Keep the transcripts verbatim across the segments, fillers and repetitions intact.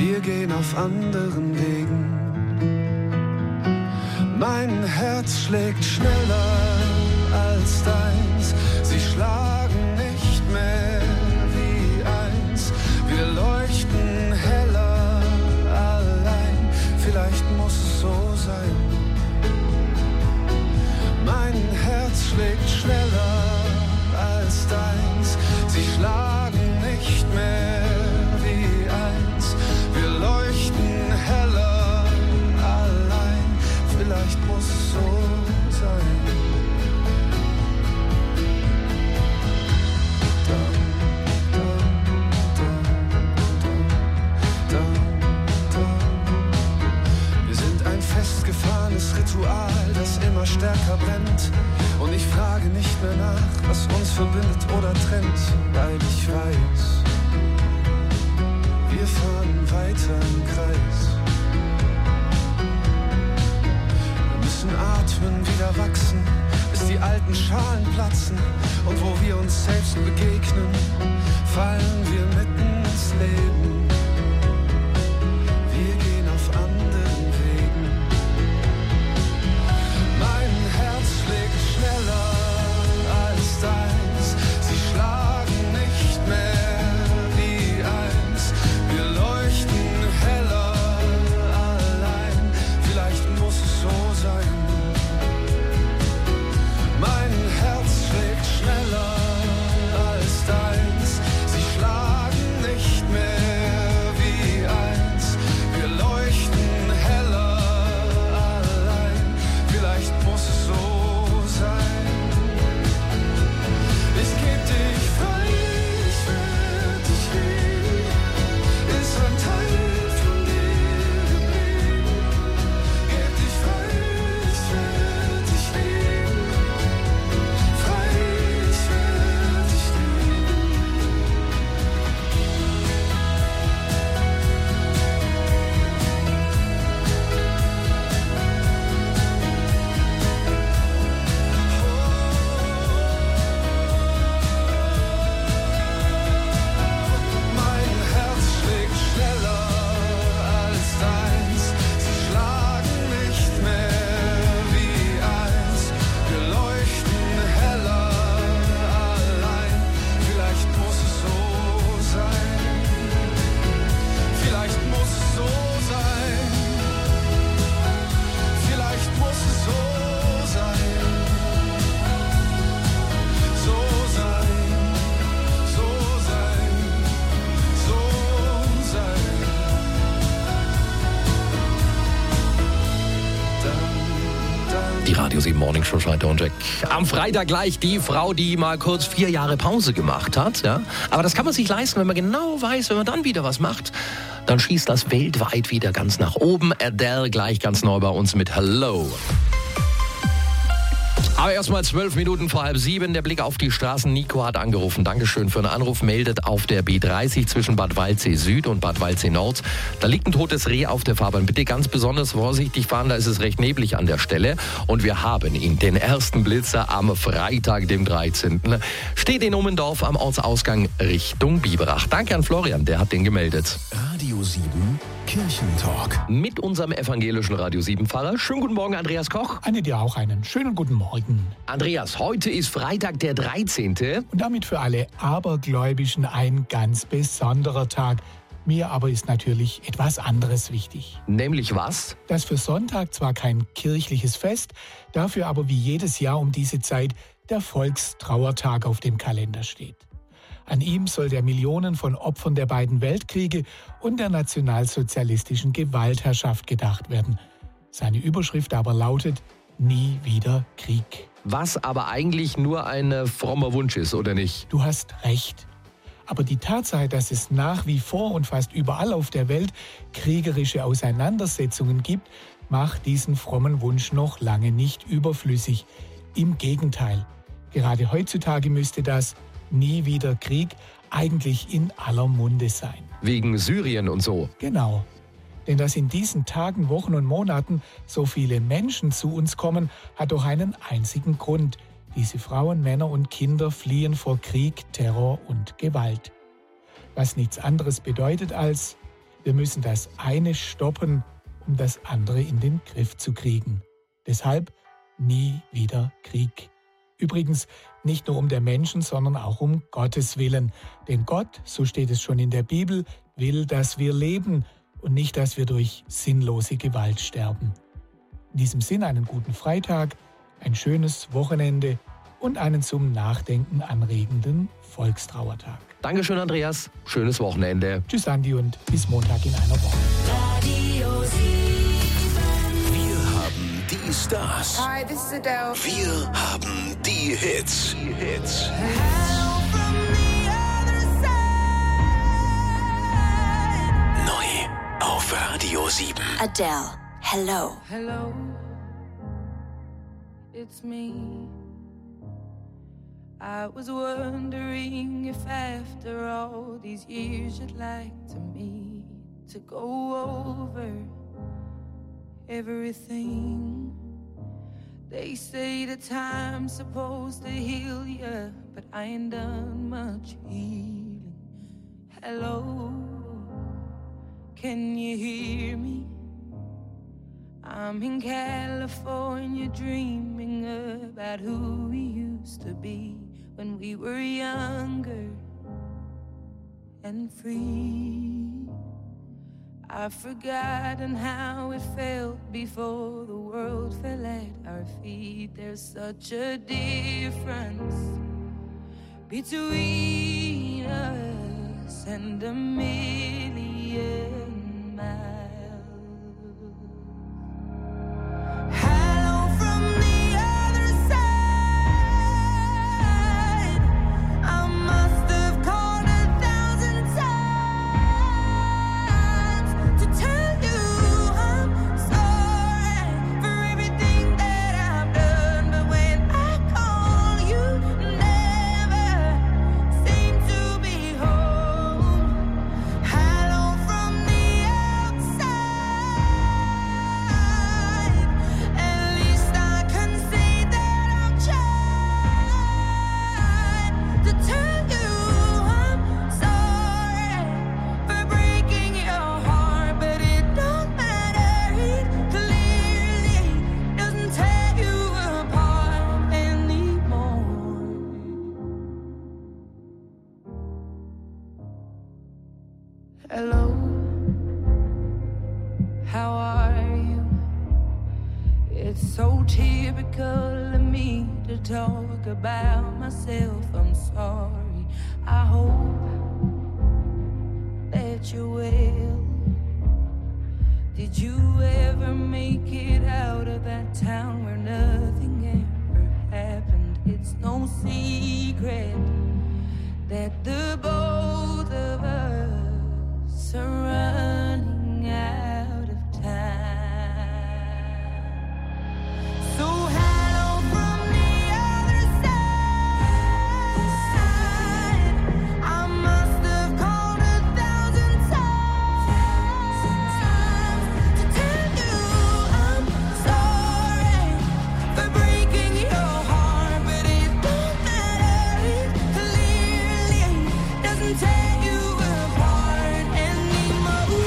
wir gehen auf anderen Wegen. Mein Herz schlägt schneller als deins, sie schlagen nicht mehr wie eins. Wir leuchten heller allein, vielleicht muss es so sein. Mein Herz schlägt schneller als deins, sie schlagen nicht mehr wie eins. Wir leuchten heller allein, vielleicht muss es so sein. Wir sind ein festgefahrenes Ritual, das immer stärker brennt. Und ich frage nicht mehr nach, was uns verbindet oder trennt, weil ich weiß, wir fahren weiter im Kreis. Wir müssen atmen, wieder wachsen, bis die alten Schalen platzen. Und wo wir uns selbst begegnen, fallen wir mitten ins Leben. Wir gehen auf anderen Wegen. Mein Herz schlägt schneller als deins, sie schlagen nicht mehr wie eins. Wir leuchten heller allein, vielleicht muss es so sein. Mein Herz schlägt schneller als deins, sie schlagen nicht mehr wie eins. Wir leuchten heller allein, vielleicht muss es so sein. Ich geb dich frei, ich werd dich lieben, ist ein Teil von dir geblieben. Geb dich frei, ich werd dich lieben, frei, ich werd dich lieben. Mein Herz schlägt schneller als deins, sie schlagen nicht mehr wie eins. Wir leuchten heller allein, vielleicht muss es so sein. Vielleicht muss es so sein. Vielleicht muss es so sein. So sein, so sein, so sein. Dann, dann. Die Radio sieben Morning Show, Schneider und Jack. Am Freitag gleich die Frau, die mal kurz vier Jahre Pause gemacht hat. Ja? Aber das kann man sich leisten, wenn man genau weiß, wenn man dann wieder was macht, dann schießt das weltweit wieder ganz nach oben. Adele gleich ganz neu bei uns mit Hello. Aber erstmal zwölf Minuten vor halb sieben. Der Blick auf die Straßen. Nico hat angerufen. Dankeschön für den Anruf. Meldet auf der B dreißig zwischen Bad Waldsee Süd und Bad Waldsee Nord. Da liegt ein totes Reh auf der Fahrbahn. Bitte ganz besonders vorsichtig fahren. Da ist es recht neblig an der Stelle. Und wir haben ihn, den ersten Blitzer am Freitag, dem dreizehnten Steht in Ummendorf am Ortsausgang Richtung Biberach. Danke an Florian, der hat den gemeldet. Radio sieben Kirchentalk. Mit unserem evangelischen Radio sieben Pfarrer. Schönen guten Morgen, Andreas Koch. Anne, dir auch einen schönen guten Morgen. Andreas, heute ist Freitag, der dreizehnte Und damit für alle Abergläubischen ein ganz besonderer Tag. Mir aber ist natürlich etwas anderes wichtig. Nämlich was? Das für Sonntag zwar kein kirchliches Fest, dafür aber wie jedes Jahr um diese Zeit der Volkstrauertag auf dem Kalender steht. An ihm soll der Millionen von Opfern der beiden Weltkriege und der nationalsozialistischen Gewaltherrschaft gedacht werden. Seine Überschrift aber lautet: Nie wieder Krieg. Was aber eigentlich nur ein äh, frommer Wunsch ist, oder nicht? Du hast recht. Aber die Tatsache, dass es nach wie vor und fast überall auf der Welt kriegerische Auseinandersetzungen gibt, macht diesen frommen Wunsch noch lange nicht überflüssig. Im Gegenteil. Gerade heutzutage müsste das Nie wieder Krieg eigentlich in aller Munde sein. Wegen Syrien und so. Genau. Denn dass in diesen Tagen, Wochen und Monaten so viele Menschen zu uns kommen, hat doch einen einzigen Grund. Diese Frauen, Männer und Kinder fliehen vor Krieg, Terror und Gewalt. Was nichts anderes bedeutet als: Wir müssen das eine stoppen, um das andere in den Griff zu kriegen. Deshalb nie wieder Krieg. Übrigens nicht nur um der Menschen, sondern auch um Gottes Willen. Denn Gott, so steht es schon in der Bibel, will, dass wir leben und nicht, dass wir durch sinnlose Gewalt sterben. In diesem Sinn einen guten Freitag, ein schönes Wochenende und einen zum Nachdenken anregenden Volkstrauertag. Dankeschön, Andreas. Schönes Wochenende. Tschüss, Andi, und bis Montag in einer Woche. Radio sieben. Wir haben die Stars. Hi, this is Adele. Wir haben die Hits. Die Hits. Hello from the other side. Neu auf Radio sieben. Adele, hello. Hello, it's me. I was wondering if after all these years you'd like to meet to go over everything. They say the time's supposed to heal you, but I ain't done much healing. Hello, can you hear me? I'm in California dreaming about who we used to be when we were younger and free. I've forgotten how it felt before the world fell at our feet. There's such a difference between us and a million miles. Hello, how are you? It's so typical of me to talk about myself. I'm sorry. I hope that you're well. Did you ever make it out of that town where nothing ever happened? It's no secret that the both of us are running out of time. So hello from the other side. I must have called a thousand times to tell you I'm sorry for breaking your heart, but it don't matter. It clearly doesn't tear you apart anymore.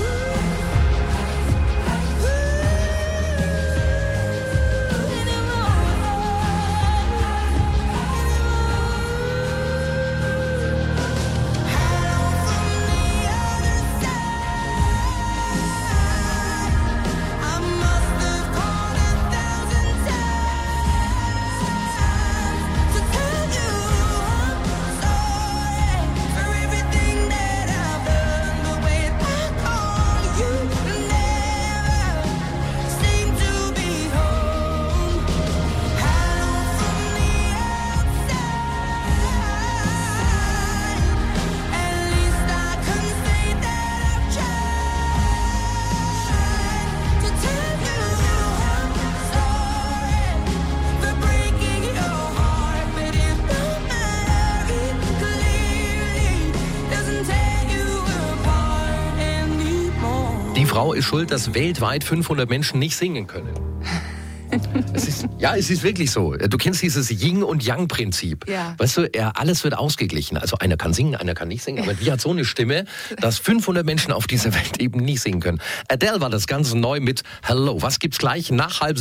Hello from the other side. I must have called a thousand times to tell you I'm sorry for everything that I've done. But when I call you, never seem to be home. Hello from the outside. At least I can say that I've tried to tell you I'm sorry for breaking your heart, but it don't matter. It clearly doesn't tear you apart anymore. Die Frau ist schuld, dass weltweit fünfhundert Menschen nicht singen können. Es ist, ja, es ist wirklich so. Du kennst dieses Yin- und Yang-Prinzip. Ja. Weißt du, er, alles wird ausgeglichen. Also einer kann singen, einer kann nicht singen. Aber die hat so eine Stimme, dass fünfhundert Menschen auf dieser Welt eben nicht singen können. Adele war das Ganze neu mit Hello. Was gibt's gleich nach halb